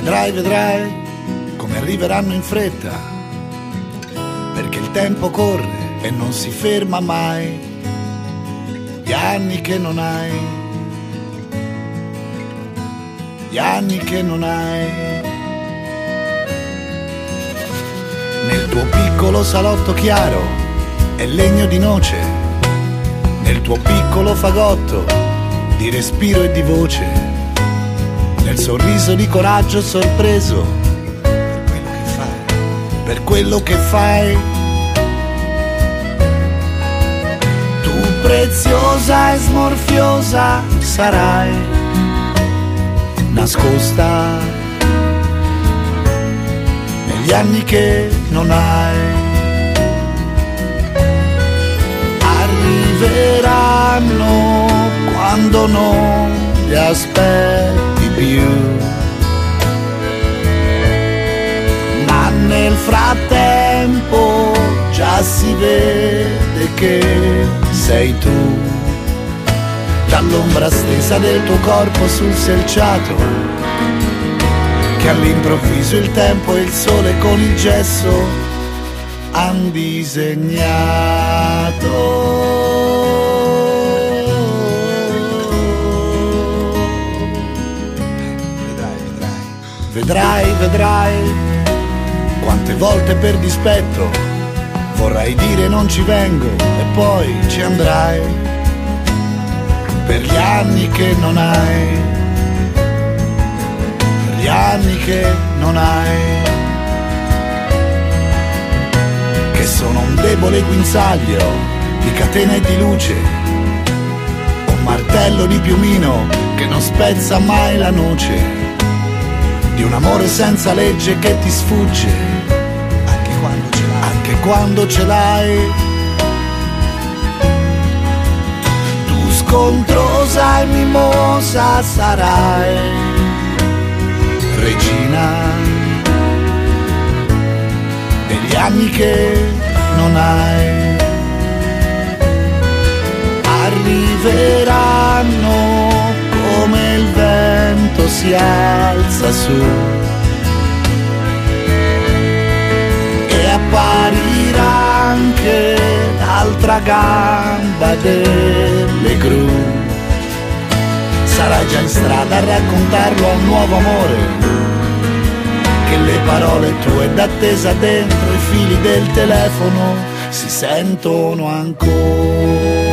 Vedrai come arriveranno in fretta, perché il tempo corre e non si ferma mai. Gli anni che non hai, gli anni che non hai. Nel tuo piccolo salotto chiaro è legno di noce, nel tuo piccolo fagotto di respiro e di voce, nel sorriso di coraggio sorpreso per quello che fai. Tu preziosa e smorfiosa sarai, nascosta negli anni che non hai. Arriveranno quando non li aspetti più, ma nel frattempo già si vede che sei tu. Dall'ombra stesa del tuo corpo sul selciato, che all'improvviso il tempo e il sole con il gesso han disegnato. Vedrai quante volte per dispetto vorrai dire non ci vengo e poi ci andrai, per gli anni che non hai, per gli anni che non hai, che sono un debole guinzaglio di catena e di luce, un martello di piumino che non spezza mai la noce, di un amore senza legge che ti sfugge anche quando ce l'hai. Tu scontrosa e mimosa sarai, regina degli anni che non hai. Arriveranno come il vento si alza su e apparirà anche l'altra gamba delle gru. Sarai già in strada a raccontarlo a un nuovo amore, che le parole tue d'attesa dentro i fili del telefono si sentono ancora.